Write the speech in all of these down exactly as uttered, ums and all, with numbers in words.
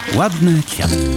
Ładne kwiatki.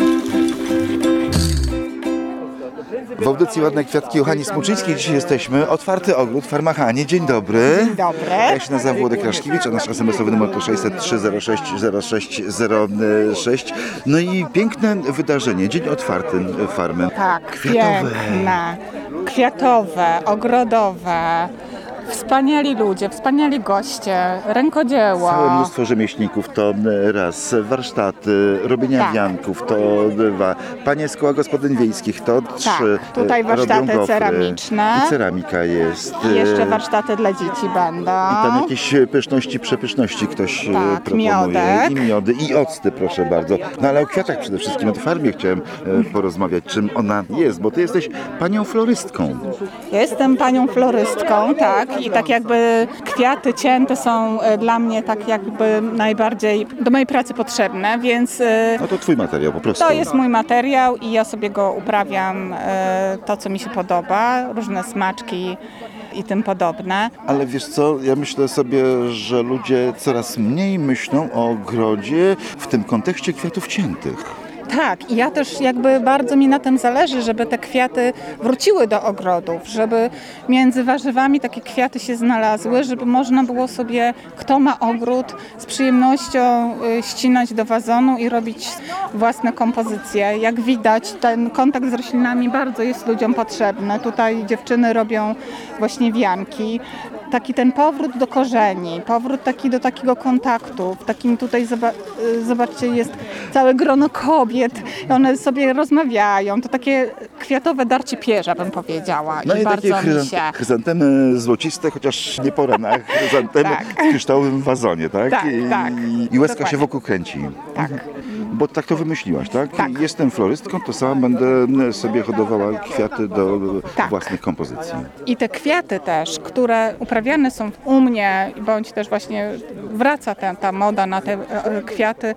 W audycji Ładne Kwiatki u Hani Smuczyńskiej dzisiaj jesteśmy. Otwarty ogród, Farma Hani. Dzień dobry. Dzień dobry. Ja się nazywam Włodek Raszkiewicz, a nasz es em esowy numer to sześćset trzy zero sześć zero sześć zero sześć. No i piękne wydarzenie, dzień otwarty farmy. Tak, Kwiatowe. piękne, kwiatowe, ogrodowe. Wspaniali ludzie, wspaniali goście, rękodzieło. Całe mnóstwo rzemieślników to raz, warsztaty, robienia Tak. wianków to dwa, panie z koła gospodyń wiejskich to trzy. tutaj warsztaty robią gofry. ceramiczne. I ceramika jest. I jeszcze warsztaty dla dzieci będą. I tam jakieś pyszności, przepyszności ktoś e, Tak, proponuje. miodek. I miody, i octy, proszę bardzo. No ale o kwiatach przede wszystkim, o farmie chciałem e, porozmawiać, czym ona jest, bo ty jesteś panią florystką. Ja jestem panią florystką, tak, i tak jakby kwiaty cięte są e, dla mnie tak jakby najbardziej do mojej pracy potrzebne, więc e, No to twój materiał po prostu. to jest mój materiał i ja sobie go uprawiam, e, to co mi się podoba, różne smaczki i tym podobne. Ale wiesz co, ja myślę sobie, że ludzie coraz mniej myślą o ogrodzie w tym kontekście kwiatów ciętych. Tak, i ja też jakby bardzo mi na tym zależy, żeby te kwiaty wróciły do ogrodów, żeby między warzywami takie kwiaty się znalazły, żeby można było sobie, kto ma ogród, z przyjemnością y, ścinać do wazonu i robić własne kompozycje. Jak widać, ten kontakt z roślinami bardzo jest ludziom potrzebny. Tutaj dziewczyny robią właśnie wianki. Taki ten powrót do korzeni, powrót taki do takiego kontaktu. W takim tutaj, zoba- y, zobaczcie, jest całe grono kobiet. One sobie rozmawiają. To takie kwiatowe darcie pierza, bym powiedziała. No i, I takie bardzo mi chryzant- się... chryzantemy złociste, chociaż nie pora na chryzantemy Tak. w kryształowym wazonie, tak? Tak, I, tak. I łezka Dokładnie. się wokół kręci. Tak. Bo tak to wymyśliłaś, tak? Tak. Jestem florystką, to sama będę sobie hodowała kwiaty do Tak. własnych kompozycji. I te kwiaty też, które uprawiane są u mnie, bądź też właśnie wraca ta, ta moda na te e, kwiaty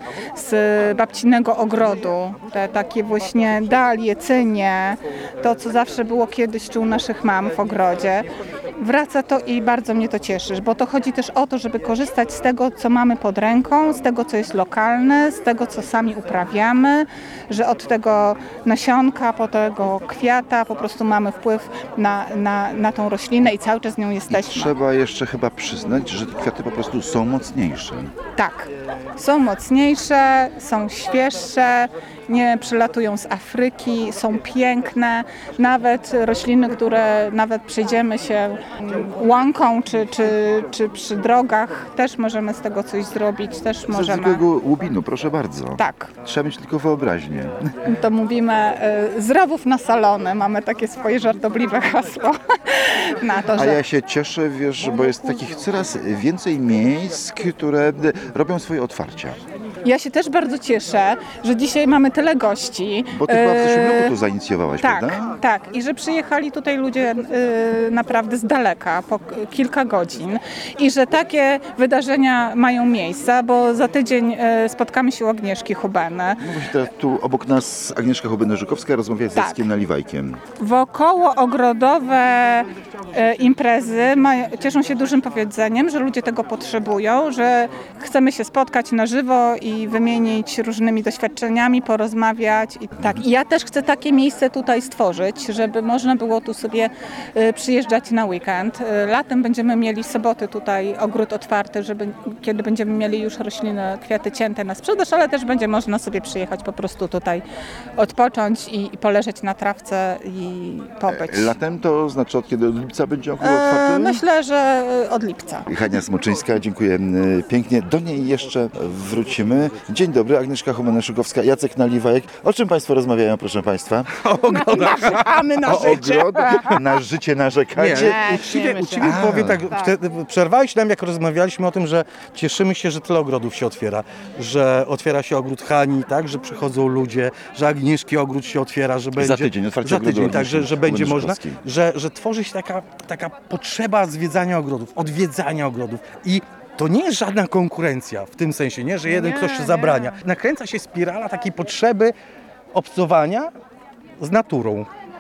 z babcinego ogrodu. Te takie właśnie dalie, cynie, to co zawsze było kiedyś czy u naszych mam w ogrodzie. Wraca to i bardzo mnie to cieszy, bo to chodzi też o to, żeby korzystać z tego, co mamy pod ręką, z tego, co jest lokalne, z tego, co sami uprawiamy, że od tego nasionka po tego kwiata po prostu mamy wpływ na, na, na tą roślinę i cały czas z nią jesteśmy. Trzeba jeszcze chyba przyznać, że te kwiaty po prostu są mocniejsze. Tak, są mocniejsze, są świeższe, nie przylatują z Afryki, są piękne. Nawet rośliny, które nawet przejdziemy się łąką czy, czy, czy przy drogach, też możemy z tego coś zrobić, też Ze możemy. zwykłego łubinu, proszę bardzo. Tak, Trzeba mieć tylko wyobraźnię. to mówimy y, z rowów na salony, mamy takie swoje żartobliwe hasło na to, A że... ja się cieszę, wiesz, bo jest takich coraz więcej miejsc, które robią swoje otwarcia. Ja się też bardzo cieszę, że dzisiaj mamy tyle gości. Bo ty chyba w zeszłym E, roku to zainicjowałaś, Tak, prawda? tak. I że przyjechali tutaj ludzie y, naprawdę z daleka, po k- kilka godzin. I że takie wydarzenia mają miejsce, bo za tydzień y, spotkamy się u Agnieszki Hubeny. No właśnie teraz tu obok nas Agnieszka Hubeny-Żukowska rozmawia z Tak. Jackiem Naliwajkiem. Wokoło ogrodowe y, imprezy mają, cieszą się dużym powiedzeniem, że ludzie tego potrzebują, że chcemy się spotkać na żywo i wymienić różnymi doświadczeniami, porozmawiać. I tak. I ja też chcę takie miejsce tutaj stworzyć, żeby można było tu sobie y, przyjeżdżać na weekend. Y, latem będziemy mieli soboty tutaj ogród otwarty, żeby kiedy będziemy mieli już rośliny, kwiaty cięte na sprzedaż, ale też będzie można sobie przyjechać po prostu tutaj odpocząć i, i poleżeć na trawce i pobyć. Latem to znaczy od kiedy? Od lipca będzie ogród E, otwarty? myślę, że y, od lipca. Hania Smuczyńska, dziękuję y, pięknie. Do niej jeszcze wrócimy. Dzień dobry, Agnieszka Hubena-Żukowska, Jacek Naliwajek. O czym Państwo rozmawiają, proszę Państwa? O ogrodach. Narzekamy na O życie. ogród, na życie narzekacie. Nie, uczciwie, uczciwie A. powiem tak, Tak. wtedy przerwałeś nam, jak rozmawialiśmy o tym, że cieszymy się, że tyle ogrodów się otwiera, że otwiera się ogród Hani, tak, że przychodzą ludzie, że Agnieszki ogród się otwiera, że będzie... tydzień, otwarcie Za ogrodu tydzień, tak, Agnieszki że, że będzie można, Hubeny-Żukowskiej. że, że tworzy się taka, taka potrzeba zwiedzania ogrodów, odwiedzania ogrodów i to nie jest żadna konkurencja w tym sensie, nie, że jeden Nie, ktoś się nie. zabrania. Nakręca się spirala takiej potrzeby obcowania z naturą.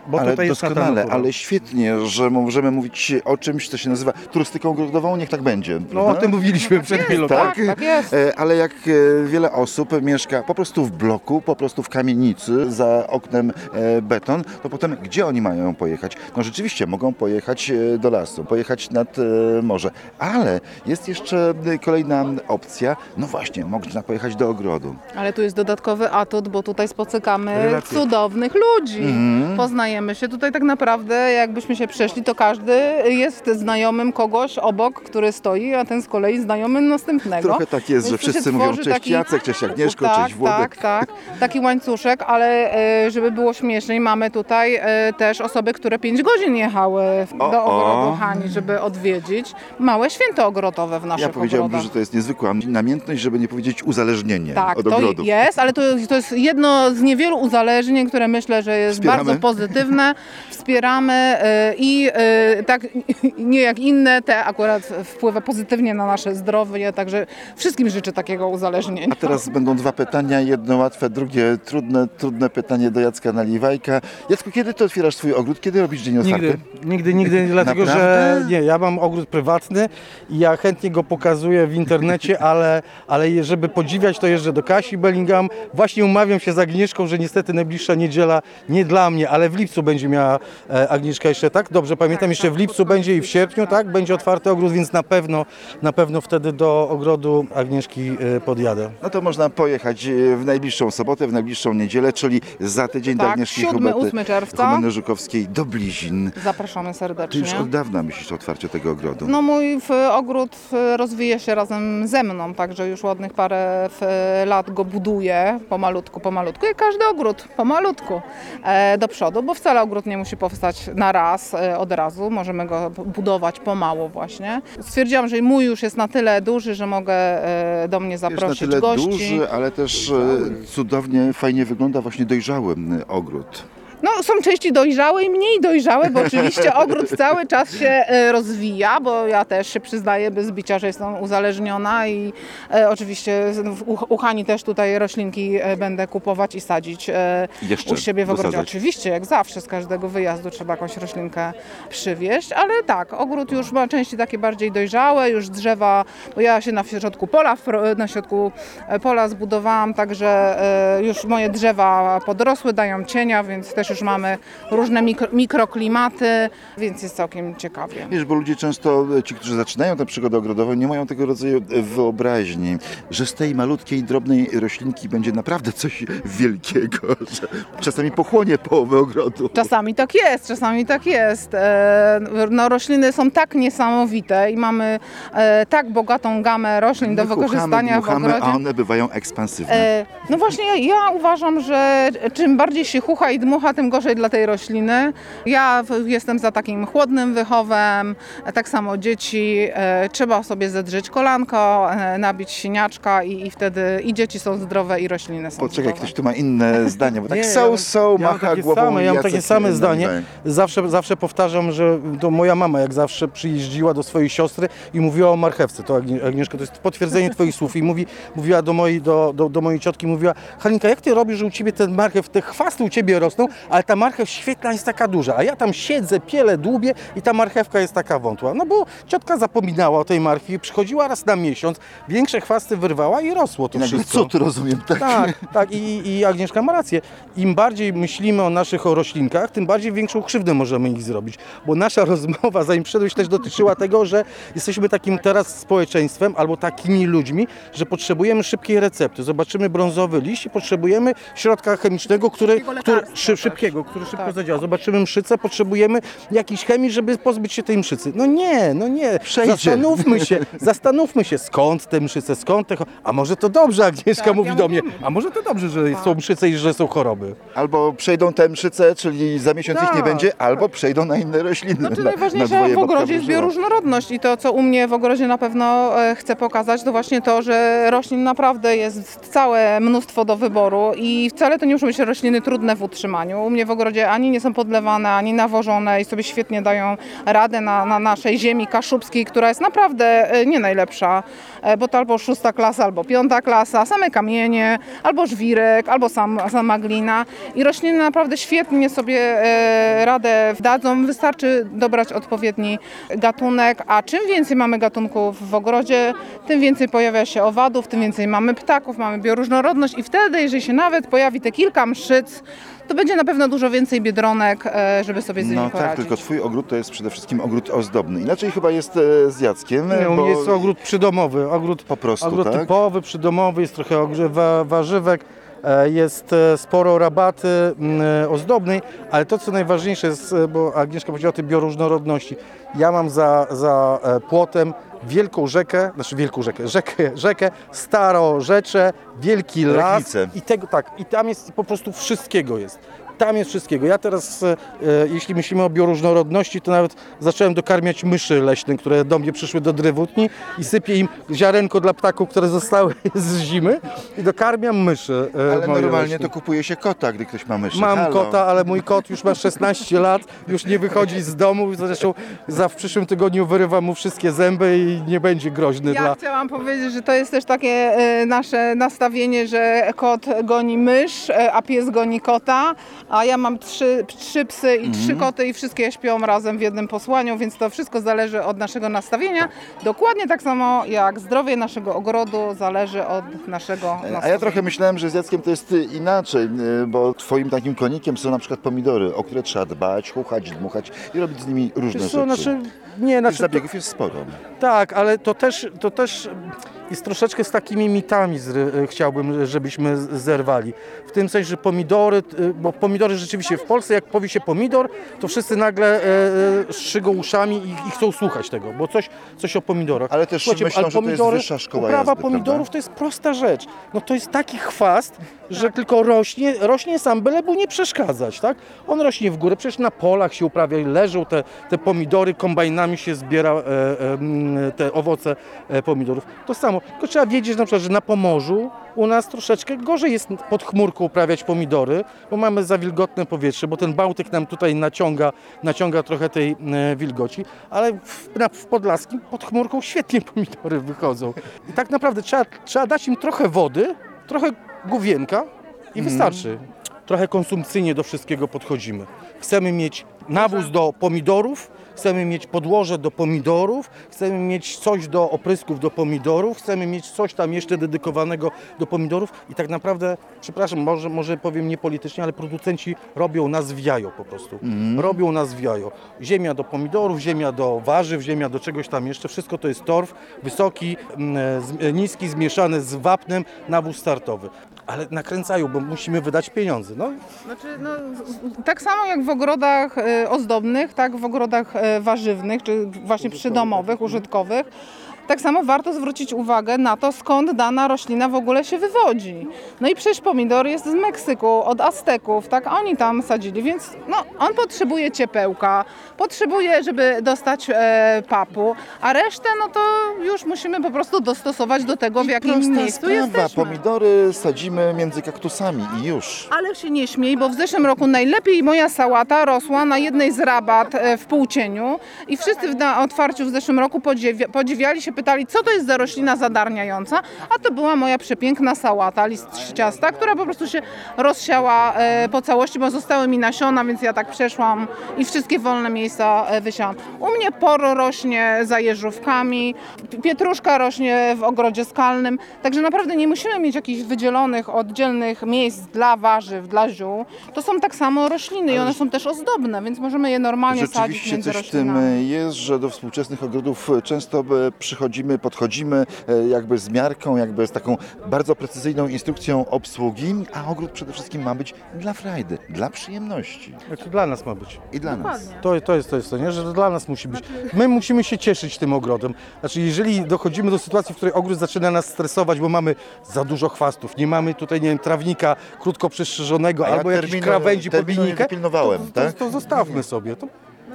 bo Ale tutaj jest ta doskonale, natura. ale świetnie, że możemy mówić o czymś, co się nazywa turystyką ogrodową, niech tak będzie. No o prawda? tym mówiliśmy przed chwilą. tak, tak jest. E, Ale jak e, wiele osób mieszka po prostu w bloku, po prostu w kamienicy, za oknem e, beton, to potem gdzie oni mają pojechać? No rzeczywiście mogą pojechać e, do lasu, pojechać nad e, morze, ale jest jeszcze e, kolejna opcja, no właśnie, można pojechać do ogrodu. Ale tu jest dodatkowy atut, bo tutaj spotykamy Relacje. cudownych ludzi. Poznajemy się. Tutaj tak naprawdę, jakbyśmy się przeszli, to każdy jest znajomym kogoś obok, który stoi, a ten z kolei znajomym następnego. Trochę tak jest, Więc że tu się wszyscy mówią tworzy cześć taki- Jacek, cześć Agnieszko, tak, cześć Włodek. Tak, tak. Taki łańcuszek, ale e, żeby było śmieszniej, mamy tutaj e, też osoby, które pięć godzin jechały w- O, do o. ogrodu Hani, żeby odwiedzić małe święto ogrodowe w naszych Ja powiedziałbym, ogrodach. że to jest niezwykła namiętność, żeby nie powiedzieć uzależnienie Tak, od to ogrodów. jest, ale to, to jest jedno z niewielu uzależnień, które myślę, że jest Wspieramy. bardzo pozytywne. Wspieramy y, i y, tak nie jak inne, te akurat wpływa pozytywnie na nasze zdrowie, także wszystkim życzę takiego uzależnienia. A teraz będą dwa pytania, jedno łatwe, drugie trudne. Trudne pytanie do Jacka Naliwajka. Jacku, kiedy ty otwierasz swój ogród? Kiedy robisz dzień otwarty? Nigdy, nigdy, nigdy, dlatego że Naprawdę? nie, ja mam ogród prywatny i ja chętnie go pokazuję w internecie, ale, ale je- żeby podziwiać, to jeżdżę do Kasi Bellingham. Właśnie umawiam się z Agnieszką, że niestety najbliższa niedziela nie dla mnie, ale w lipcu będzie miała e, Agnieszka jeszcze, tak? Dobrze pamiętam, jeszcze w lipcu będzie i w sierpniu, tak? Będzie otwarty ogród, więc na pewno, na pewno wtedy do ogrodu Agnieszki e, podjadę. No to można pojechać e, w najbliższą sobotę, w najbliższą niedzielę, czyli za tydzień do Tak, Agnieszki siódmy, Hubety, ósmy czerwca. Humeny-Żukowskiej do Blizin. Zapraszamy Ty serdecznie. już od dawna myślisz o otwarciu tego ogrodu. No mój w, ogród w, rozwija się razem ze mną, także już ładnych parę w, lat go buduję pomalutku, pomalutku, jak każdy ogród, pomalutku e, do przodu, bo wcale ogród nie musi powstać na raz, e, od razu, możemy go budować pomału właśnie. Stwierdziłam, że mój już jest na tyle duży, że mogę e, do mnie Jest na zaprosić tyle gości. duży, ale też e, cudownie, fajnie wygląda właśnie dojrzały m, ogród. No, są części dojrzałe i mniej dojrzałe, bo oczywiście ogród cały czas się e, rozwija, bo ja też się przyznaję bez bicia, że jestem uzależniona i e, oczywiście w- u, u Hani też tutaj roślinki e, będę kupować i sadzić e, Jeszcze u siebie w ogrodzie. dosadzać. Oczywiście, jak zawsze, z każdego wyjazdu trzeba jakąś roślinkę przywieźć, ale tak, ogród już ma części takie bardziej dojrzałe, już drzewa, bo ja się na środku pola, wpro- na środku e, pola zbudowałam, także e, już moje drzewa podrosły, dają cienia, więc też już mamy różne mikro, mikroklimaty, więc jest całkiem ciekawie. Wiesz, bo ludzie często, ci, którzy zaczynają tę przygodę ogrodową, nie mają tego rodzaju wyobraźni, że z tej malutkiej, drobnej roślinki będzie naprawdę coś wielkiego, że czasami pochłonie połowę ogrodu. Czasami tak jest, czasami tak jest. E, No, rośliny są tak niesamowite i mamy e, tak bogatą gamę roślin do My wykorzystania chuchamy, w dmuchamy, ogrodzie. a one bywają ekspansywne. E, No właśnie, ja, ja uważam, że czym bardziej się chucha i dmucha, tym gorzej dla tej rośliny. Ja w- jestem za takim chłodnym wychowem, e, tak samo dzieci. E, trzeba sobie zedrzeć kolanko, e, nabić siniaczka i, i wtedy i dzieci są zdrowe i rośliny są Poczekaj, zdrowe. ktoś tu ma inne zdanie, bo tak Nie, so, ja mam- so, ja mam macha takie głową same, ja mam Jacek takie same zdanie. Naliwaj. Zawsze, zawsze powtarzam, że to moja mama jak zawsze przyjeździła do swojej siostry i mówiła o marchewce. To Agni- Agnieszko, to jest potwierdzenie twoich słów. I mówi, mówiła do mojej, do, do, do mojej ciotki, mówiła: Halinka, jak ty robisz, że u ciebie ten marchew, te chwasty u ciebie rosną, ale ta marchew świetna jest taka duża, a ja tam siedzę, pielę, dłubię i ta marchewka jest taka wątła. No bo ciotka zapominała o tej marchwi, przychodziła raz na miesiąc, większe chwasty wyrwała i rosło to I nagle, wszystko. co ty rozumiem? Tak. Tak, tak i, i Agnieszka ma rację. Im bardziej myślimy o naszych o roślinkach, tym bardziej większą krzywdę możemy ich zrobić. Bo nasza rozmowa, zanim przyszedłeś, też dotyczyła tego, że jesteśmy takim teraz społeczeństwem albo takimi ludźmi, że potrzebujemy szybkiej recepty. Zobaczymy brązowy liść i potrzebujemy środka chemicznego, który, Szybkiego który lekarstwa szy, też. szybkiego, który szybko Tak. zadziała. Zobaczymy mszycę, potrzebujemy jakiejś chemii, żeby pozbyć się tej mszycy. No nie, no nie. Przejdzie. Zastanówmy się, zastanówmy się, skąd te mszyce, skąd te... cho- A może to dobrze, Agnieszka Tak, mówi ja do mnie. mówię. A może to dobrze, że są mszyce i że są choroby. Albo przejdą te mszyce, czyli za miesiąc ich nie Tak, będzie, albo przejdą na inne rośliny. Znaczy na, najważniejsze na dwoje w ogrodzie babka jest wróżyła. bioróżnorodność i to, co u mnie w ogrodzie na pewno e, chcę pokazać, to właśnie to, że roślin naprawdę jest całe mnóstwo do wyboru i wcale to nie muszą być rośliny trudne w utrzymaniu. u mnie w ogrodzie ani nie są podlewane, ani nawożone i sobie świetnie dają radę na, na naszej ziemi kaszubskiej, która jest naprawdę e, nie najlepsza, e, bo to albo szósta klasa, albo piąta klasa, same kamienie, albo żwirek, albo sam, sama glina i rośliny naprawdę świetnie sobie e, radę dadzą. Wystarczy dobrać odpowiedni gatunek, a czym więcej mamy gatunków w ogrodzie, tym więcej pojawia się owadów, tym więcej mamy ptaków, mamy bioróżnorodność i wtedy, jeżeli się nawet pojawi te kilka mszyc, to będzie na pewno dużo więcej biedronek, e, żeby sobie z nimi No poradzić. tak, tylko twój ogród to jest przede wszystkim ogród ozdobny. Inaczej chyba jest e, z Jackiem, Nie, u bo mnie jest ogród przydomowy, ogród, po prostu, ogród tak? typowy, przydomowy, jest trochę ogr- wa- warzywek, e, jest e, sporo rabaty m, e, ozdobnej, ale to co najważniejsze jest, e, bo Agnieszka powiedziała o tej bioróżnorodności. Ja mam za, za e, płotem wielką rzekę, znaczy wielką rzekę, rzekę, rzekę, starorzecze, wielki las Legnicę. i tego tak, i tam jest po prostu wszystkiego jest. Tam jest wszystkiego. Ja teraz, e, jeśli myślimy o bioróżnorodności, to nawet zacząłem dokarmiać myszy leśne, które do mnie przyszły do drewutni i sypię im ziarenko dla ptaków, które zostały z zimy i dokarmiam myszy. e, Ale moje normalnie leśne. to kupuje się kota, gdy ktoś ma myszy. Mam Halo. kota, ale mój kot już ma szesnaście lat, już nie wychodzi z domu, zresztą za w przyszłym tygodniu wyrywam mu wszystkie zęby i nie będzie groźny Ja dla... chciałam powiedzieć, że to jest też takie e, nasze nastawienie, że kot goni mysz, e, a pies goni kota, a ja mam trzy, trzy psy i trzy koty i wszystkie śpią razem w jednym posłaniu, więc to wszystko zależy od naszego nastawienia. Dokładnie tak samo jak zdrowie naszego ogrodu zależy od naszego nastawienia. A ja trochę myślałem, że z Jackiem to jest y, inaczej, y, bo twoim takim konikiem są na przykład pomidory, o które trzeba dbać, chuchać, dmuchać i robić z nimi różne Wiesz co, rzeczy. znaczy, nie, Tych znaczy, to, zabiegów jest sporo. tak, ale to też, to też jest troszeczkę z takimi mitami zry, chciałbym, żebyśmy z- zerwali. W tym sensie, że pomidory, y, bo pomidory rzeczywiście w Polsce, jak powie się pomidor, to wszyscy nagle e, e, szygą uszami i, i chcą słuchać tego, bo coś, coś o pomidorach. Ale też Słuchajcie, myślą, ale że to jest pomidory, wyższa szkoła uprawa jazdy, pomidorów prawda? to jest prosta rzecz. No to jest taki chwast, że tylko rośnie, rośnie sam, byle mu nie przeszkadzać, tak? On rośnie w górę, przecież na polach się uprawia i leżą te, te pomidory, kombajnami się zbiera e, e, m, te owoce e, pomidorów. To samo, tylko trzeba wiedzieć na przykład, że na Pomorzu u nas troszeczkę gorzej jest pod chmurką uprawiać pomidory, bo mamy za wilgotne powietrze, bo ten Bałtyk nam tutaj naciąga, naciąga trochę tej e, wilgoci, ale w, na, w Podlaskim pod chmurką świetnie pomidory wychodzą. I tak naprawdę trzeba, trzeba dać im trochę wody, trochę główienka i wystarczy. Trochę konsumpcyjnie do wszystkiego podchodzimy. Chcemy mieć nawóz do pomidorów, chcemy mieć podłoże do pomidorów, chcemy mieć coś do oprysków do pomidorów, chcemy mieć coś tam jeszcze dedykowanego do pomidorów i tak naprawdę, przepraszam, może, może powiem niepolitycznie, ale producenci robią nas w jajo po prostu. Robią nas w jajo. Ziemia do pomidorów, ziemia do warzyw, ziemia do czegoś tam jeszcze, wszystko to jest torf, wysoki, mm, z- niski, zmieszany z wapnem, nawóz startowy. Ale nakręcają, bo musimy wydać pieniądze. No, Znaczy, no, z- tak samo jak w ogrodach e, ozdobnych, tak w ogrodach e, warzywnych, czy właśnie przydomowych, użytkowych, tak samo warto zwrócić uwagę na to, skąd dana roślina w ogóle się wywodzi. No i przecież pomidor jest z Meksyku, od Azteków, tak? Oni tam sadzili, więc no, on potrzebuje ciepełka, potrzebuje, żeby dostać e, papu, a resztę, no to już musimy po prostu dostosować do tego, w jakim Prosta miejscu sprawa. jesteśmy. Pomidory sadzimy między kaktusami i już. Ale się nie śmiej, bo w zeszłym roku najlepiej moja sałata rosła na jednej z rabat e, w półcieniu i wszyscy na otwarciu w zeszłym roku podziwia, podziwiali się, pytali, co to jest za roślina zadarniająca, a to była moja przepiękna sałata liściasta, która po prostu się rozsiała e, po całości, bo zostały mi nasiona, więc ja tak przeszłam i wszystkie wolne miejsca e, wysiałam. U mnie poro rośnie za jeżówkami, pietruszka rośnie w ogrodzie skalnym, także naprawdę nie musimy mieć jakichś wydzielonych, oddzielnych miejsc dla warzyw, dla ziół. To są tak samo rośliny i one są też ozdobne, więc możemy je normalnie sadzić Rzeczywiście między coś w tym roślinami. jest, że do współczesnych ogrodów często e, przychodzimy, podchodzimy e, jakby z miarką, jakby z taką bardzo precyzyjną instrukcją obsługi, a ogród przede wszystkim ma być dla frajdy, dla przyjemności to dla nas ma być. i dla nas. Dokładnie. To, to jest to, jest to nie? Że dla nas musi być. My musimy się cieszyć tym ogrodem. Znaczy, jeżeli dochodzimy do sytuacji, w której ogród zaczyna nas stresować, bo mamy za dużo chwastów, nie mamy tutaj, nie wiem, trawnika krótko przystrzyżonego A ja albo jakiejś terminu- krawędzi pod terminu nie linijkę, dopilnowałem, to, to, tak? to zostawmy sobie. To, Znaczy,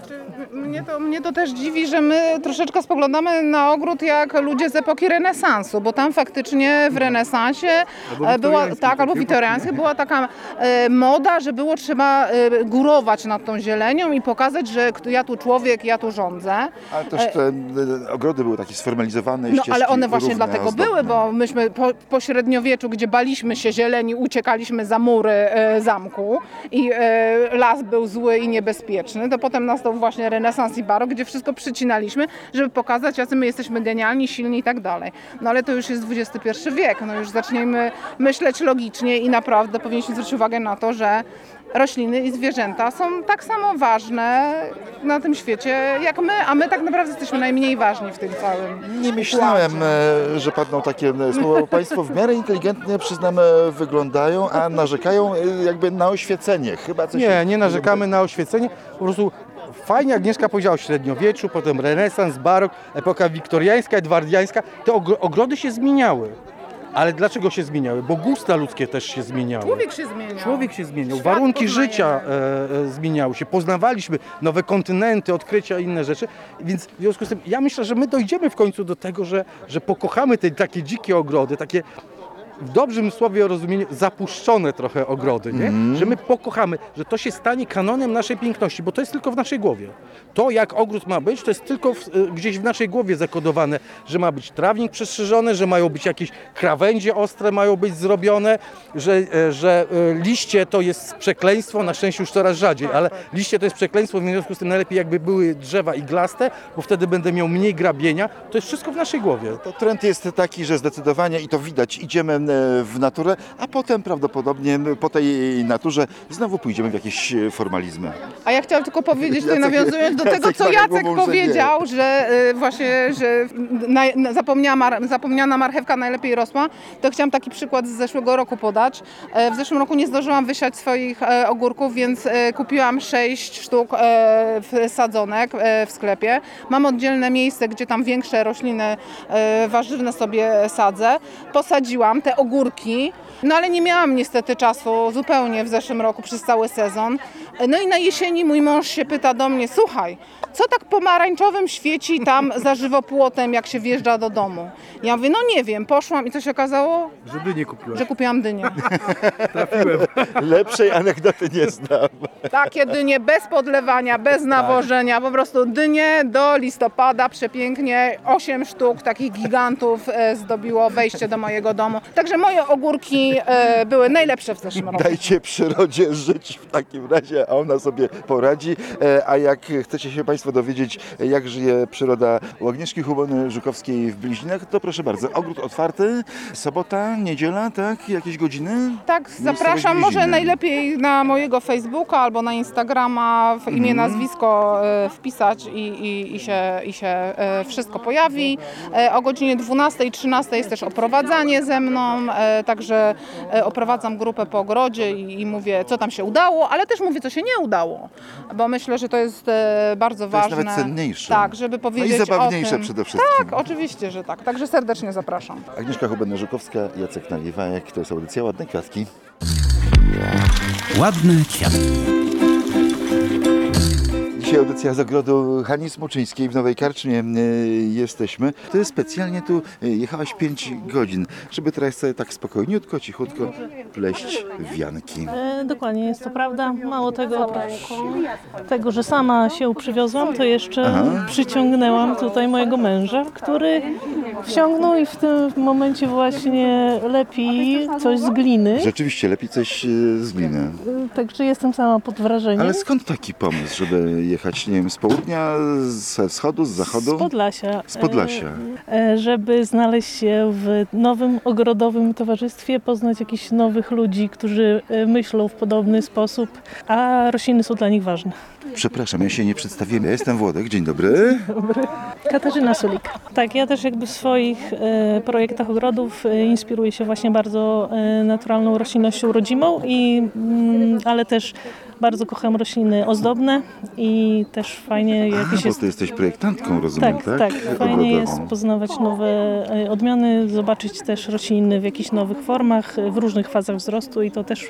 Mnie to, mnie to też dziwi, że my troszeczkę spoglądamy na ogród jak ludzie z epoki renesansu, bo tam faktycznie w renesansie e, była, tak, albo wiktoriańskiej była taka e, moda, że było trzeba e, górować nad tą zielenią i pokazać, że ja tu człowiek, ja tu rządzę. Ale też te e, ogrody były takie sformalizowane, No ścieżki ale one właśnie równe, dlatego ozdobne. były, bo myśmy po, po średniowieczu, gdzie baliśmy się zieleni, uciekaliśmy za mury e, zamku i e, las był zły i niebezpieczny, to potem nastał właśnie renesans i barok, gdzie wszystko przycinaliśmy, żeby pokazać, jacy my jesteśmy genialni, silni i tak dalej. No ale to już jest dwudziesty pierwszy wiek, no już zacznijmy myśleć logicznie i naprawdę powinniśmy zwrócić uwagę na to, że rośliny i zwierzęta są tak samo ważne na tym świecie jak my, a my tak naprawdę jesteśmy najmniej ważni w tym całym Nie myślałem, układzie. e, że padną takie e, słowa. Państwo w miarę inteligentnie, przyznam, e, wyglądają, a narzekają e, jakby na oświecenie. Chyba coś Nie, nie narzekamy na oświecenie. Po prostu fajnie Agnieszka powiedziała o średniowieczu, potem renesans, barok, epoka wiktoriańska, edwardiańska. Te ogro- ogrody się zmieniały. Ale dlaczego się zmieniały? Bo gusta ludzkie też się zmieniały. Człowiek się zmieniał. Człowiek się zmieniał, Świat warunki poznajemy. życia e, e, zmieniały się, poznawaliśmy nowe kontynenty, odkrycia i inne rzeczy, więc w związku z tym ja myślę, że my dojdziemy w końcu do tego, że, że pokochamy te takie dzikie ogrody, takie w dobrym słowie rozumieniu zapuszczone trochę ogrody, nie? Mhm. Że my pokochamy, że to się stanie kanonem naszej piękności, bo to jest tylko w naszej głowie. To, jak ogród ma być, to jest tylko w, e, gdzieś w naszej głowie zakodowane, że ma być trawnik przestrzeżony, że mają być jakieś krawędzie ostre, mają być zrobione, że, e, że e, liście to jest przekleństwo, na szczęście już coraz rzadziej, ale liście to jest przekleństwo, w związku z tym najlepiej jakby były drzewa iglaste, bo wtedy będę miał mniej grabienia. To jest wszystko w naszej głowie. To trend jest taki, że zdecydowanie i to widać, idziemy e, w naturę, a potem prawdopodobnie po tej naturze znowu pójdziemy w jakieś e, formalizmy. A ja chciałam tylko powiedzieć, tutaj Jacek- nawiązując do tego, Jacek co tak Jacek głową, że nie. powiedział, że y, właśnie, że na, na, zapomniała mar, zapomniana marchewka najlepiej rosła, to chciałam taki przykład z zeszłego roku podać. E, w zeszłym roku nie zdążyłam wysiać swoich e, ogórków, więc e, kupiłam sześć sztuk e, w- sadzonek e, w sklepie. Mam oddzielne miejsce, gdzie tam większe rośliny e, warzywne sobie sadzę. Posadziłam te ogórki, no ale nie miałam niestety czasu zupełnie w zeszłym roku przez cały sezon. No i na jesieni mój mąż się pyta do mnie, słuchaj, co tak pomarańczowym świeci tam za żywopłotem, jak się wjeżdża do domu? Ja mówię, no nie wiem, poszłam i co się okazało? Żeby nie kupiłaś. Że kupiłam dynię. Lepszej anegdoty nie znam. Takie dynie bez podlewania, bez nawożenia, po prostu dynie do listopada, przepięknie. Osiem sztuk takich gigantów e, zdobiło wejście do mojego domu. Także moje ogórki e, były najlepsze w zeszłym roku. Dajcie przyrodzie żyć w takim razie, a ona sobie poradzi. E, A jak chcecie się Państwo dowiedzieć, jak żyje przyroda u Agnieszki Hubony-Żukowskiej w Bliźniach, to proszę bardzo, ogród otwarty, sobota, niedziela, tak? Jakieś godziny? Tak, Miejscowość zapraszam może Bliźniny. najlepiej na mojego Facebooka albo na Instagrama w imię, nazwisko e, wpisać i, i, i, się, i się e, wszystko pojawi. E, o godzinie dwunastej i trzynastej jest też oprowadzanie ze mną, e, także e, oprowadzam grupę po ogrodzie i, i mówię, co tam się udało, ale też mówię, co się nie udało, bo myślę, że to jest e, bardzo To jest ważne. nawet cenniejsze. Tak, żeby No powiedzieć i zabawniejsze o tym. przede wszystkim. Tak, oczywiście, że tak. Także serdecznie zapraszam. Agnieszka Hubena-Żukowska, Jacek Naliwajek, to jest audycja Ładne Kwiatki. Ładne kwiatki. Dzisiaj audycja z ogrodu Hani Smuczyńskiej w Nowej Karczmie e, jesteśmy. Ty specjalnie tu e, jechałaś pięć godzin, żeby teraz sobie tak spokojniutko, cichutko pleść wianki. E, Dokładnie, jest to prawda. Mało tego, oprócz tego, że sama się przywiozłam, to jeszcze Aha. przyciągnęłam tutaj mojego męża, który wsiągnął i w tym momencie właśnie lepi coś z gliny. Rzeczywiście lepiej coś e, z gliny. E, Także jestem sama pod wrażeniem. Ale skąd taki pomysł, żeby jechać, nie wiem, z południa, ze wschodu, z zachodu? Z Podlasia. Z Podlasia. E, e, Żeby znaleźć się w nowym ogrodowym towarzystwie, poznać jakichś nowych ludzi, którzy e, myślą w podobny sposób, a rośliny są dla nich ważne. Przepraszam, ja się nie przedstawiłem. Ja jestem Włodek, dzień dobry. Katarzyna Sulik. Tak, ja też jakby w swoich e, projektach ogrodów e, inspiruję się właśnie bardzo e, naturalną roślinnością rodzimą, i, mm, ale też bardzo kocham rośliny ozdobne i też fajnie A, jakieś bo jest... ty jesteś projektantką, rozumiem, Tak, tak? tak. Fajnie jest Ogrodową. poznawać nowe e, odmiany, zobaczyć też rośliny w jakichś nowych formach, e, w różnych fazach wzrostu, i to też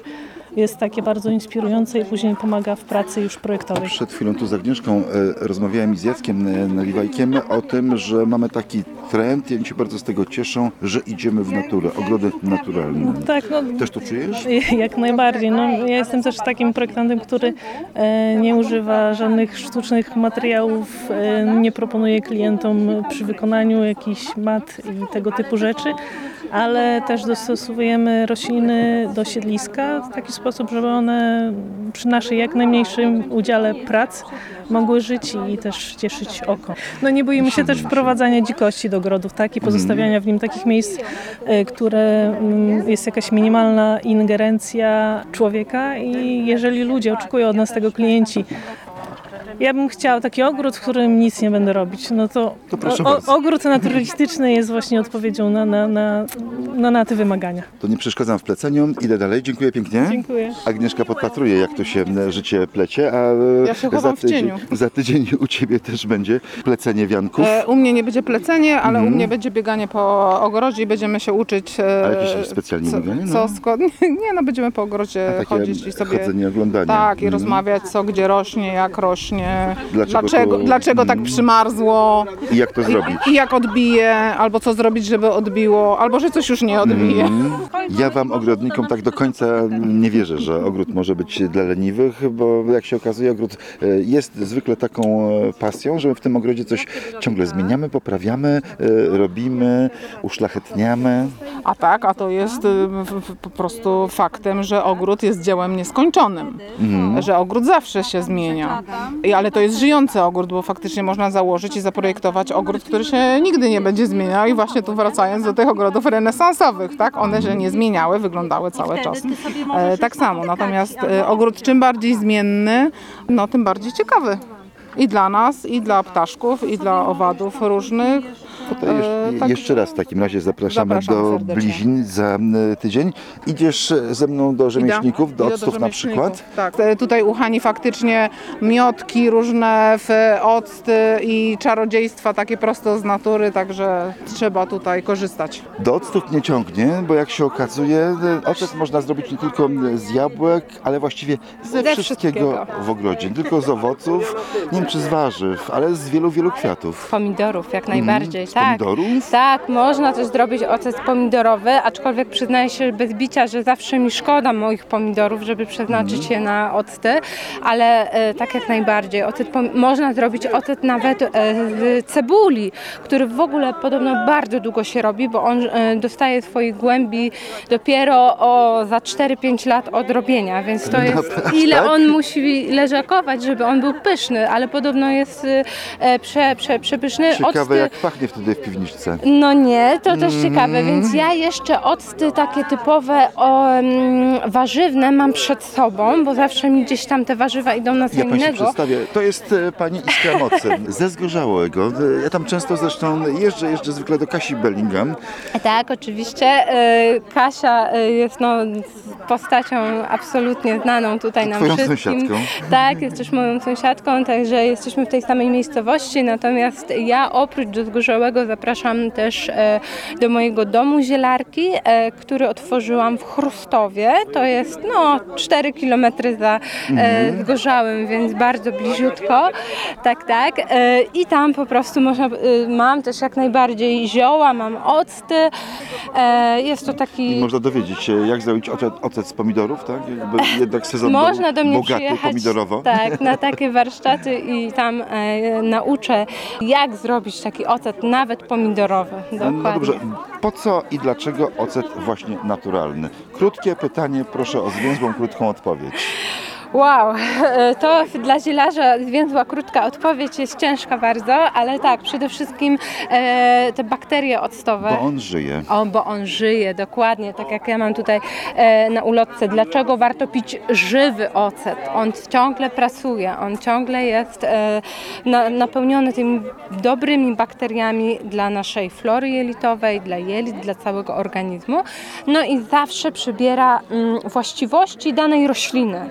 jest takie bardzo inspirujące i później pomaga w pracy już projektowej. Przed chwilą tu z Agnieszką e, rozmawiałem z Jackiem e, Naliwajkiem o tym, że mamy taki trend i oni się bardzo z tego cieszą, że idziemy w naturę, ogrody naturalne. Tak, no, Też to czujesz? jak najbardziej. No, ja jestem też takim projektantem, który e, nie używa żadnych sztucznych materiałów, e, nie proponuje klientom przy wykonaniu jakichś mat i tego typu rzeczy, ale też dostosowujemy rośliny do siedliska w taki sposób, żeby one przy naszej jak najmniejszym udziale prac mogły żyć i też cieszyć oko. No nie boimy się też wprowadzania dzikości do ogrodów, tak, i pozostawiania w nim takich miejsc, e, które mm, jest jakaś minimalna ingerencja człowieka i jeżeli ludzie oczekują od nas tego klienci, ja bym chciała taki ogród, w którym nic nie będę robić. No to, To proszę o, bardzo. ogród naturalistyczny jest właśnie odpowiedzią na, na, na, na, na te wymagania. To nie przeszkadzam w pleceniu, idę dalej. Dziękuję pięknie. Dziękuję. Agnieszka podpatruje, jak to się e, życie plecie, a e, Ja się za, chowam w tydzień, cieniu. za tydzień u Ciebie też będzie plecenie wianków. E, U mnie nie będzie plecenie, ale Mhm. u mnie będzie bieganie po ogrodzie i będziemy się uczyć. e, A jakieś specjalnie co, bieganie? No. Co sko- nie, nie, no będziemy po ogrodzie Takie chodzić i sobie... chodzenie, oglądanie. Tak, i Mhm. rozmawiać, co gdzie rośnie, jak rośnie, Dlaczego dlaczego, to- dlaczego tak Mhm. przymarzło. I jak to zrobić? I, I jak odbije, albo co zrobić, żeby odbiło, albo że coś już nie odbije. Mm. Ja wam ogrodnikom tak do końca nie wierzę, że ogród może być dla leniwych, bo jak się okazuje, ogród e, jest zwykle taką e, pasją, że my w tym ogrodzie coś ciągle zmieniamy, poprawiamy, e, robimy, uszlachetniamy. A tak, a to jest y, w- w- po prostu faktem, że ogród jest dziełem nieskończonym. Że ogród zawsze się zmienia. I, ale to jest żyjący ogród, bo faktycznie można założyć i zaprojektować ogród, który się nigdy nie będzie zmieniał. I właśnie tu wracając do tych ogrodów renesansowych, tak? One się nie zmieniały, wyglądały cały czas e, tak samo. Natomiast e, ogród czym bardziej zmienny, no tym bardziej ciekawy. I dla nas, i dla ptaszków, i dla owadów różnych. To jeszcze, E, tak. jeszcze raz w takim razie zapraszamy Zapraszam do serdecznie. Blizin za e, tydzień. Idziesz ze mną do rzemieślników, do Idę octów na rzemieślników, przykład. Tak. E, Tutaj u Hani faktycznie miotki różne, w octy i czarodziejstwa takie prosto z natury, także trzeba tutaj korzystać. Do octów nie ciągnie, bo jak się okazuje, e, ocet można zrobić nie tylko z jabłek, ale właściwie ze, Ze wszystkiego, wszystkiego. w ogrodzie. Nie tylko z owoców, nie wiem czy z warzyw, ale z wielu, wielu kwiatów. Pomidorów, jak najbardziej, z tak. pomidorów? Tak, można też zrobić ocet pomidorowy, aczkolwiek przyznaję się bez bicia, że zawsze mi szkoda moich pomidorów, żeby przeznaczyć je na octy, ale e, tak jak najbardziej. Ocet pom- można zrobić ocet nawet e, z cebuli, który w ogóle podobno bardzo długo się robi, bo on e, dostaje swojej głębi dopiero o, za cztery pięć lat od robienia, więc to jest ile tak? on musi leżakować, żeby on był pyszny, ale podobno jest e, prze, prze, przepyszny. Ciekawe Octy- jak pachnie wtedy w piwniczce. No nie, to też Mm. ciekawe, więc ja jeszcze octy takie typowe o, mm, warzywne mam przed sobą, bo zawsze mi gdzieś tam te warzywa idą na co Ja Państwu innego. przedstawię. To jest e, pani Iskra Mocy ze Zgorzałego. E, Ja tam często zresztą jeżdżę, jeżdżę zwykle do Kasi Bellingham. Tak, oczywiście. e, Kasia e, jest no, postacią absolutnie znaną tutaj nam Twoją wszystkim. sąsiadką. Tak, jest też moją sąsiadką, także jesteśmy w tej samej miejscowości, natomiast ja oprócz do Zgorzałego zapraszam też e, do mojego domu zielarki, e, który otworzyłam w Chrustowie. To jest no cztery kilometry za e, Zgorzałym, więc bardzo bliziutko. Tak, tak. E, I tam po prostu można, e, mam też jak najbardziej zioła, mam octy. E, jest to taki... I można dowiedzieć się, jak zrobić ocet, ocet z pomidorów, tak? Jakby jednak sezon był Można do mnie bogaty przyjechać pomidorowo. tak, na takie warsztaty i tam e, nauczę, jak zrobić taki ocet, nawet pomidorowy. Dokładnie. No dobrze, po co i dlaczego ocet właśnie naturalny? Krótkie pytanie, proszę o zwięzłą, krótką odpowiedź. Wow, e, to dla zielarza zwięzła, krótka odpowiedź jest ciężka bardzo, ale tak, przede wszystkim e, te bakterie octowe. Bo on żyje. O, bo on żyje, dokładnie, tak jak ja mam tutaj e, na ulotce. Dlaczego warto pić żywy ocet? On ciągle pracuje, on ciągle jest e, na, napełniony tymi dobrymi bakteriami dla naszej flory jelitowej, dla jelit, dla całego organizmu. No i zawsze przybiera mm, właściwości danej rośliny, tak?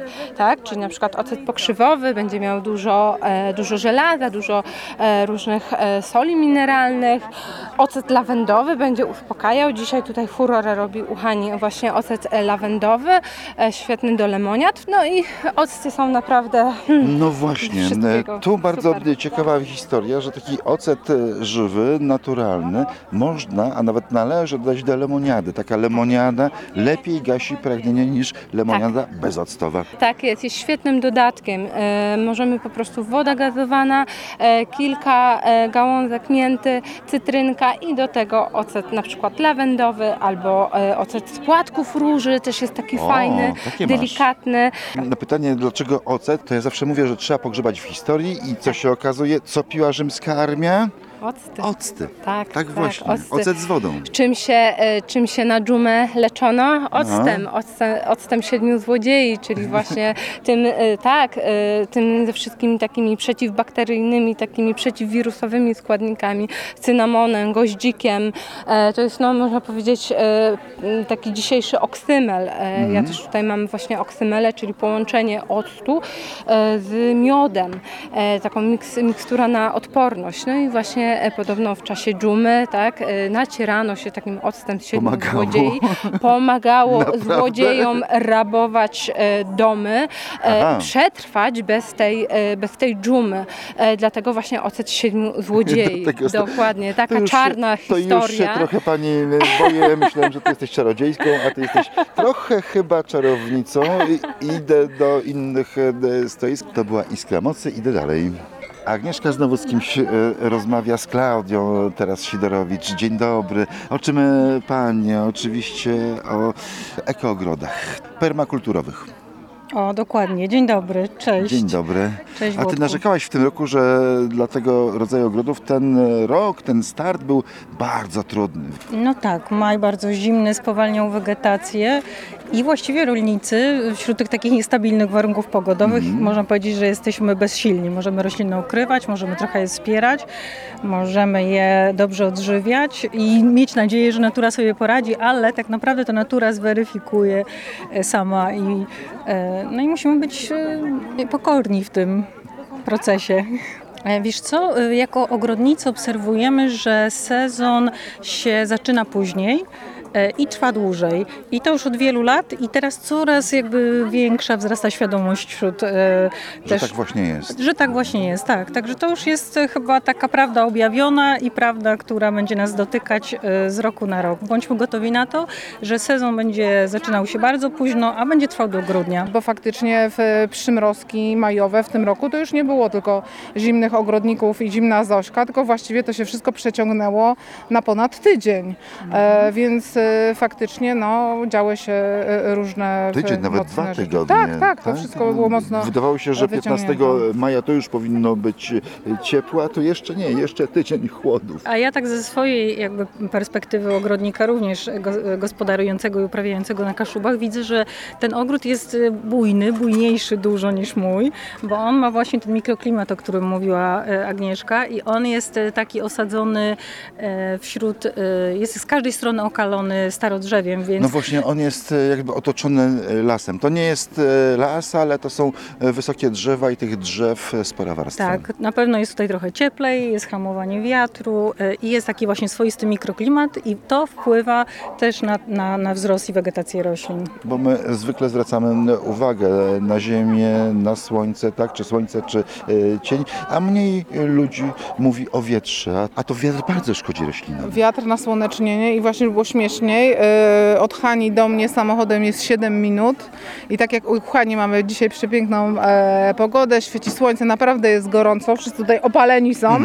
tak? Czyli na przykład ocet pokrzywowy będzie miał dużo, e, dużo żelaza, dużo e, różnych e, soli mineralnych. Ocet lawendowy będzie uspokajał. Dzisiaj tutaj furorę robi u Hani właśnie ocet e, lawendowy, e, świetny do lemoniad. No i octy są naprawdę hmm, No właśnie, wszystkiego. tu bardzo Super. ciekawa historia, że taki ocet e, żywy, naturalny można, a nawet należy dodać do lemoniady. Taka lemoniada lepiej gasi pragnienie niż lemoniada bezoctowa. Tak jest, jest świetnym dodatkiem. E, możemy po prostu woda gazowana, e, kilka e, gałązek mięty, cytrynka i do tego ocet na przykład lawendowy albo e, ocet z płatków róży, też jest taki O, fajny, takie masz. delikatny. Na pytanie, dlaczego ocet, to ja zawsze mówię, że trzeba pogrzebać w historii i co się okazuje, co piła rzymska armia? Octy. Octy. Tak, Tak właśnie, octy. ocet z wodą. Czym się, e, czym się na dżumę leczono? Octem, octem, octem siedmiu złodziei, czyli właśnie tym, e, tak, e, tym ze wszystkimi takimi przeciwbakteryjnymi, takimi przeciwwirusowymi składnikami, cynamonem, goździkiem. E, To jest, no, można powiedzieć, e, taki dzisiejszy oksymel. E, Ja też tutaj mam właśnie oksymele, czyli połączenie octu e, z miodem, e, taką miks, mikstura na odporność. No i właśnie e, podobno w czasie dżumy, tak, e, nacierano się takim octem siedmiu Pomagało. złodziei. Pomagało Naprawdę? złodziejom rabować e, domy, e, Aha. przetrwać bez tej, e, bez tej dżumy. E, Dlatego właśnie ocet siedmiu złodziei. Dlatego jest to- Dokładnie, To taka już czarna się, to historia. już się trochę pani boję, myślałem, że ty jesteś czarodziejską, a ty jesteś trochę chyba czarownicą. I, idę do innych e, stoisk. To była Iskra Mocy, idę dalej. Agnieszka znowu z kimś e, rozmawia, z Klaudią teraz Sidorowicz. Dzień dobry. O czym e, panie? Oczywiście o ekoogrodach permakulturowych. O, dokładnie. Dzień dobry, cześć. Dzień dobry. Cześć, A ty Włodku. narzekałaś w tym roku, że dla tego rodzaju ogrodów ten rok, ten start był bardzo trudny. No tak, maj bardzo zimny, spowalniał wegetację i właściwie rolnicy wśród tych takich niestabilnych warunków pogodowych można powiedzieć, że jesteśmy bezsilni. Możemy rośliny ukrywać, możemy trochę je wspierać, możemy je dobrze odżywiać i mieć nadzieję, że natura sobie poradzi, ale tak naprawdę to natura zweryfikuje e, sama i, e, no i musimy być e, pokorni w tym procesie. E, Wiesz co, e, jako ogrodnicy obserwujemy, że sezon się zaczyna później e, i trwa dłużej. I to już od wielu lat i teraz coraz jakby większa wzrasta świadomość wśród e, Że też... tak właśnie jest. Że tak właśnie jest, tak. Także to już jest e, chyba taka prawda objawiona i prawda, która będzie nas dotykać e, z roku na rok. Bądźmy gotowi na to, że sezon będzie zaczynał się bardzo późno, a będzie trwał do grudnia. Bo faktycznie w przymrozki majowe w tym roku to już nie było tylko zimnych ogrodników i zimna Zośka, tylko właściwie to się wszystko przeciągnęło na ponad tydzień. E, więc e, faktycznie no, działy się e, różne Tydzień, e, nawet mocne dwa rzeczy. tygodnie. Tak, tak, to wszystko było mocno Wydawało się, że piętnastego wyciągnięte. maja to już powinno być ciepło, a to jeszcze nie, jeszcze tydzień chłodów. A ja tak ze swojej jakby perspektywy ogrodnika, również go, gospodarującego i uprawiającego na Kaszubach, widzę, że ten ogród jest bujny, bujniejszy dużo niż mój, bo on ma właśnie ten mikroklimat, o którym mówiła e, Agnieszka i on jest e, taki osadzony e, wśród, e, jest z każdej strony okalony starodrzewiem, więc No właśnie, on jest e, jakby otoczony e, lasem. To nie jest e, las, ale to są e, wysokie drzewa i tych drzew e, spora warstwa. tak, na pewno jest tutaj trochę cieplej, jest hamowanie wiatru e, i jest taki właśnie swoisty mikroklimat i to wpływa też na, na, na wzrost i wegetację roślin. Bo my zwykle zwracamy uwagę na ziemię, na słońce, tak, czy słońce, czy e, cień, a mniej ludzi mówi o wietrze, a, a to wiatr bardzo szkodzi roślinom. Wiatr, nasłonecznienie i właśnie było śmieszniej. Yy, Od Hani do mnie samochodem jest siedem minut i tak jak u Hani mamy dzisiaj przepiękną e, pogodę, świeci słońce, naprawdę jest gorąco, wszyscy tutaj opaleni są.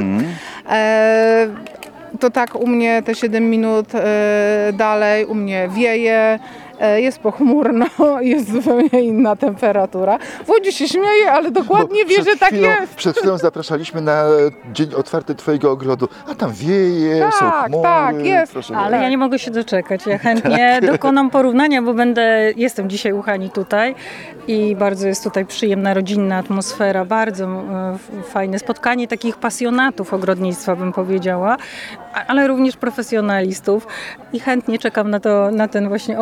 E, to tak u mnie te siedem minut e, dalej, u mnie wieje. e, Jest pochmurno, jest zupełnie inna temperatura. Włodzi się śmieje, ale dokładnie Bo wie, przed że tak chwilą, jest. Przed chwilą zapraszaliśmy na dzień otwarty twojego ogrodu, a tam wieje, są Tak, chmury. tak, jest. Proszę Ale bardzo. ja nie mogę się doczekać. Ja chętnie dokonam porównania, bo będę, jestem dzisiaj u Hani tutaj i bardzo jest tutaj przyjemna, rodzinna atmosfera, bardzo e, f- fajne spotkanie takich pasjonatów ogrodnictwa, bym powiedziała, a- ale również profesjonalistów i chętnie czekam na, to, na ten właśnie ogród otwarty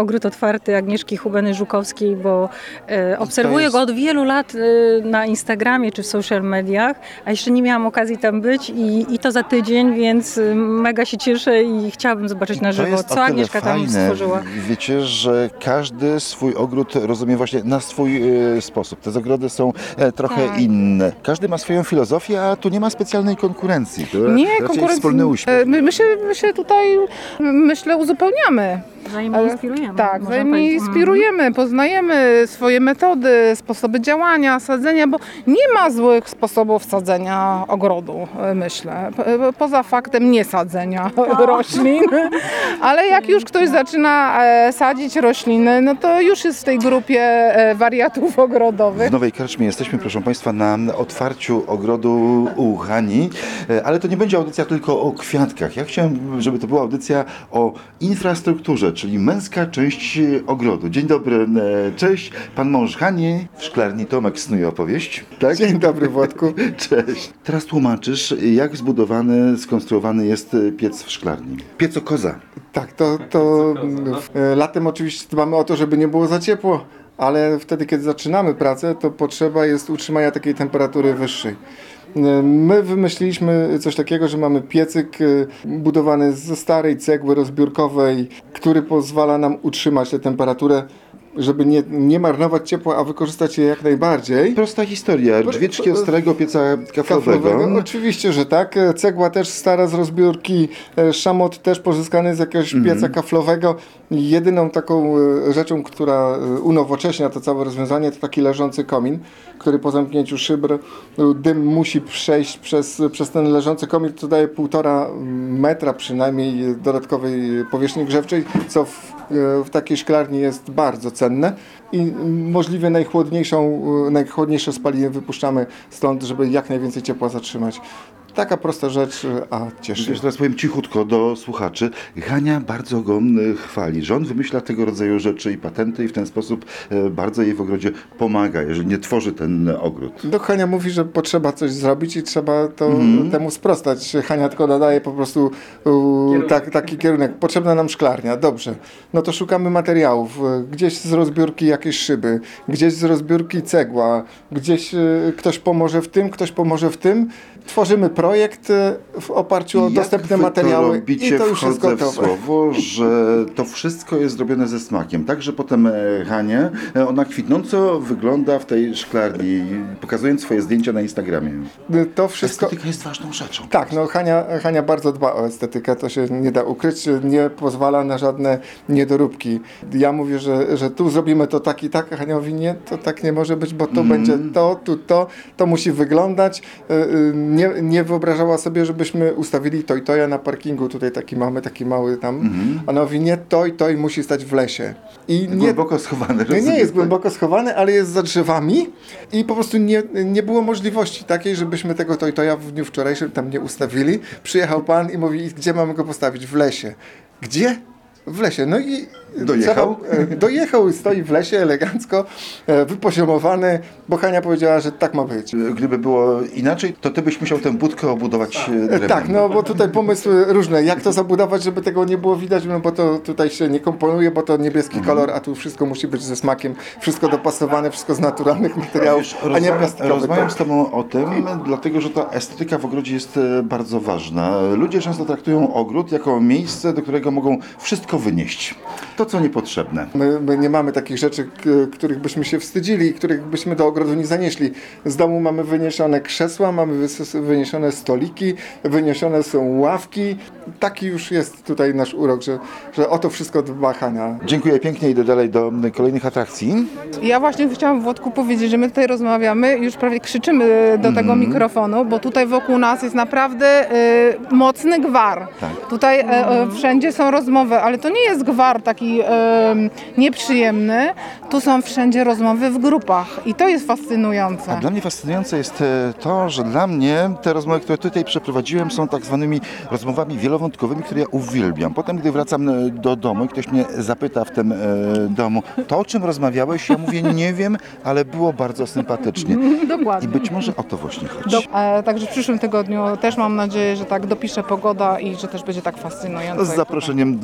otwarty Agnieszki Hubeny-Żukowskiej, bo e, obserwuję jest- go od wielu lat e, na Instagramie czy w social mediach, a jeszcze nie miałam okazji tam być i, i to za tydzień, więc e, mega się cieszę i chciałabym zobaczyć na To żywo, jest o co tyle Agnieszka tam fajne, stworzyła. wiecie, że każdy swój ogród rozumie właśnie na swój e, sposób. Te zagrody są e, trochę Tak. inne. Każdy ma swoją filozofię, a tu nie ma specjalnej konkurencji. To Nie, raczej konkurencji. wspólny e, uśmiech. My, my, się, my się tutaj, myślę, uzupełniamy. Wzajemnie Ale- inspirujemy. Tak, można wzajemnie powiedzieć. inspirujemy, poznajemy swoje metody, sposoby działania, sadzenia, bo nie ma złych sposobów sadzenia ogrodu, e, myślę. Po- Poza faktem niesadzenia roślin, ale jak już ktoś zaczyna e, sadzić rośliny, no to już jest w tej grupie e, wariatów ogrodowych. W Nowej Karczmie jesteśmy, proszę Państwa, na otwarciu ogrodu u Hani, E, ale to nie będzie audycja tylko o kwiatkach. Ja chciałem, żeby to była audycja o infrastrukturze, czyli męska część e, ogrodu. Dzień dobry, e, cześć. Pan mąż Hani, w szklarni Tomek snuje opowieść. Tak? Dzień dobry, Władku. Cześć. Teraz tłumaczysz, jak zbudowany, skonstruowany jest e, piec w szklarni. Piecokoza. Tak, to, to e, latem oczywiście dbamy o to, żeby nie było za ciepło, ale wtedy, kiedy zaczynamy pracę, to potrzeba jest utrzymania takiej temperatury wyższej. E, My wymyśliliśmy coś takiego, że mamy piecyk e, budowany ze starej cegły rozbiórkowej, który pozwala nam utrzymać tę temperaturę, żeby nie, nie marnować ciepła, a wykorzystać je jak najbardziej. Prosta historia. Drzwiczki od starego pieca kaflowego. Kaflowego. Oczywiście, że tak. E, Cegła też stara z rozbiórki, e, szamot też pozyskany z jakiegoś pieca kaflowego. Jedyną taką e, rzeczą, która e, unowocześnia to całe rozwiązanie, to taki leżący komin, który po zamknięciu szyber e, dym musi przejść przez, przez ten leżący komin, co daje półtora metra przynajmniej e, dodatkowej powierzchni grzewczej, co w, e, w takiej szklarni jest bardzo cenne i możliwie najchłodniejszą, najchłodniejsze spaliny wypuszczamy stąd, żeby jak najwięcej ciepła zatrzymać. Taka prosta rzecz, a cieszy. Już teraz powiem cichutko do słuchaczy. Hania bardzo go m, chwali, że on wymyśla tego rodzaju rzeczy i patenty i w ten sposób e, bardzo jej w ogrodzie pomaga, jeżeli nie tworzy ten ogród. Do Hania mówi, że potrzeba coś zrobić i trzeba to temu sprostać. Hania tylko nadaje po prostu u, tak, taki kierunek. Potrzebna nam szklarnia, dobrze. No to szukamy materiałów. Gdzieś z rozbiórki jakieś szyby, gdzieś z rozbiórki cegła, gdzieś y, ktoś pomoże w tym, ktoś pomoże w tym. Tworzymy projekt y, w oparciu o Jak dostępne wy materiały to robicie, i to już jest wchodzę w gotowe. słowo, że to wszystko jest zrobione ze smakiem. Tak, że potem e, Hania, e, ona kwitnąco wygląda w tej szklarni, pokazując swoje zdjęcia na Instagramie. Y, To wszystko... Estetyka jest ważną rzeczą. Tak, no Hania, Hania bardzo dba o estetykę, to się nie da ukryć, nie pozwala na żadne niedoróbki. Ja mówię, że, że tu zrobimy to tak i tak, a Hania mówi nie, to tak nie może być, bo tu będzie to, tu to, to musi wyglądać. Y, y, Nie, nie wyobrażała sobie, żebyśmy ustawili to i to, ja na parkingu tutaj taki mamy, taki mały tam, a ona mówi nie, to i to i musi stać w lesie. I nie, Głęboko schowany. nie, nie rozumiem, jest tak? głęboko schowany, ale jest za drzewami i po prostu nie, nie było możliwości takiej, żebyśmy tego to i to ja w dniu wczorajszym tam nie ustawili. Przyjechał pan i mówi, gdzie mamy go postawić? W lesie. Gdzie? W lesie. No i Dojechał? trzeba- e, dojechał i stoi w lesie elegancko, e, wypoziomowany, bo Hania powiedziała, że tak ma być. Gdyby było inaczej, to ty byś musiał tę budkę obudować e, E, drewnem. Tak, no bo tutaj pomysły różne. Jak to zabudować, żeby tego nie było widać, no bo to tutaj się nie komponuje, bo to niebieski Mhm. kolor, a tu wszystko musi być ze smakiem, wszystko dopasowane, wszystko z naturalnych materiałów, Wiesz, a nie rozmawiam, plastikowe. rozmawiam z Tobą o tym, dlatego że ta estetyka w ogrodzie jest e, bardzo ważna. Ludzie często traktują ogród jako miejsce, do którego mogą wszystko wynieść. To, co niepotrzebne. My, my nie mamy takich rzeczy, k- których byśmy się wstydzili, których byśmy do ogrodu nie zanieśli. Z domu mamy wyniesione krzesła, mamy wys- wyniesione stoliki, wyniesione są ławki. Taki już jest tutaj nasz urok, że, że o to wszystko dba Hania. Dziękuję pięknie, idę dalej do kolejnych atrakcji. Ja właśnie chciałam Włodku powiedzieć, że my tutaj rozmawiamy i już prawie krzyczymy do tego mikrofonu, bo tutaj wokół nas jest naprawdę y, mocny gwar. Tak. Tutaj e, e, wszędzie są rozmowy, ale to nie jest gwar taki e, nieprzyjemny. Tu są wszędzie rozmowy w grupach i to jest fascynujące. A dla mnie fascynujące jest e, to, że dla mnie te rozmowy, które tutaj przeprowadziłem, są tak zwanymi rozmowami wielowątkowymi, które ja uwielbiam. Potem, gdy wracam e, do domu i ktoś mnie zapyta w tym e, domu, to o czym rozmawiałeś? Ja mówię, nie wiem, ale było bardzo sympatycznie. I Dokładnie. być może o to właśnie chodzi. Do, e, także w przyszłym tygodniu też mam nadzieję, że tak dopisze pogoda i że też będzie tak fascynująco. Z jak zaproszeniem do blizn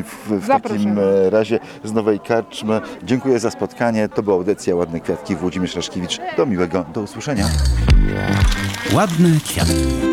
w, w takim e, razie z Nowej Karczmy. Dziękuję za spotkanie. To była audycja Ładne Kwiatki. Włodzimierz Raszkiewicz. Do miłego, do usłyszenia. Ładne Kwiatki.